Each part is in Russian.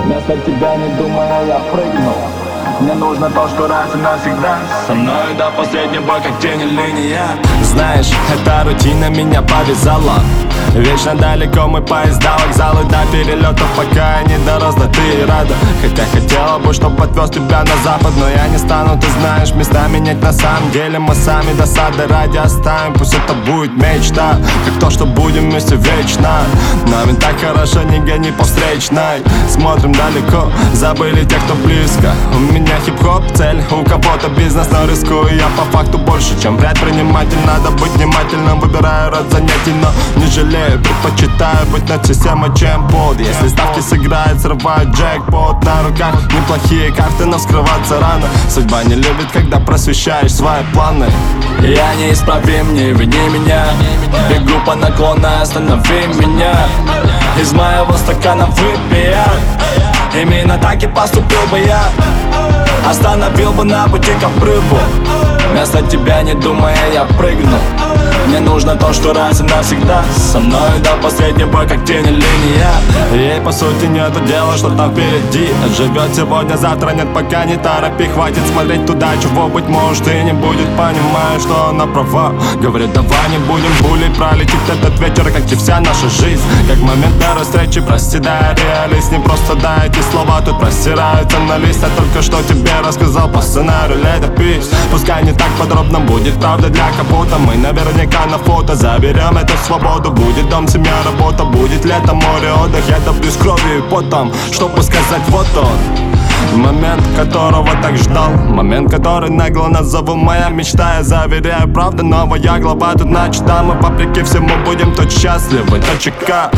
Вместо тебя, не думая, я прыгнул. Мне нужно то, что раз и навсегда со мной до последнего, как тень и линия. Знаешь, эта рутина меня повязала. Вечно далеко мы поезда, вокзалы до перелетов, пока я не дорос, да ты и рада. Хотя хотела бы, чтоб отвез тебя на запад, но я не стану, ты знаешь, места менять на самом деле. Мы сами досады ради оставим, пусть это будет мечта, как то, что будем вместе вечно. Нам ведь так хорошо, не гони по встречной. Смотрим далеко, забыли тех, кто близко. У меня хип-хоп цель, у кого-то бизнес, но рискую я по факту больше, чем предприниматель. Надо быть внимательным, выбираю род занятий, но не жалею, предпочитаю быть над системой, чем под. Если ставки сыграют, срывают джекпот. На руках неплохие карты, но скрываться рано. Судьба не любит, когда просвещаешь свои планы. Я неисправим, не вини меня. Бегу по наклону, останови меня. Из моего стакана выпей я. Именно так и поступил бы я. Остановил бы на пути к обрыву. Вместо тебя, не думая, я прыгну. Мне нужно то, что раз и навсегда со мной до последнего, как тень и линия. Ей по сути нету дела, что там впереди. Живет сегодня, завтра нет, пока не торопи. Хватит смотреть туда, чего быть может и не будет. Понимаю, что она права. Говорит, давай не будем булить. Пролетит этот вечер, как и вся наша жизнь. Как момент первой встречи, прости, да, реалист. Не просто да, эти слова тут простираются на лист. Я только что тебе рассказал по сценарию летопись. Пускай не так подробно, будет правда для кого-то. Мы наверняка на фото заберем эту свободу. Будет дом, семья, работа, будет лето, море, отдых. Я топлюсь кровью и потом, чтобы сказать вот он. Момент, которого так ждал. Момент, который нагло назову моя мечта. Я заверяю, правда, новая глава тут начата. Мы вопреки всему будем тут счастливы, ТЧК.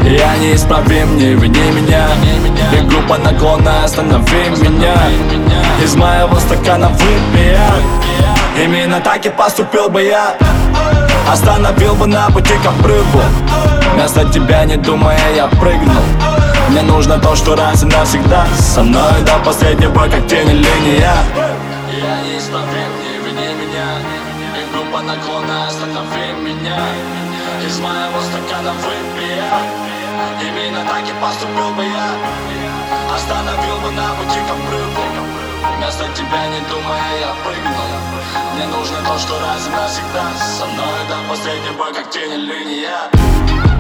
Я неисправим, не вини меня. Бегу по наклону, останови меня. Из моего стакана выпей я. Именно так и поступил бы я. Остановил бы на пути к обрыву. Вместо тебя, не думая, я прыгнул. Мне нужно то, что раз и навсегда со мной до последнего, как тень и линия. Я неисправим, не вини меня. Бегу по наклону, останови меня. Из моего стакана выпей я. Именно так и поступил бы я. Остановил бы на пути к обрыву. Вместо тебя, не думая, я прыгнул. Мне нужно то, что раз и навсегда со мной до последнего, как тень и линия.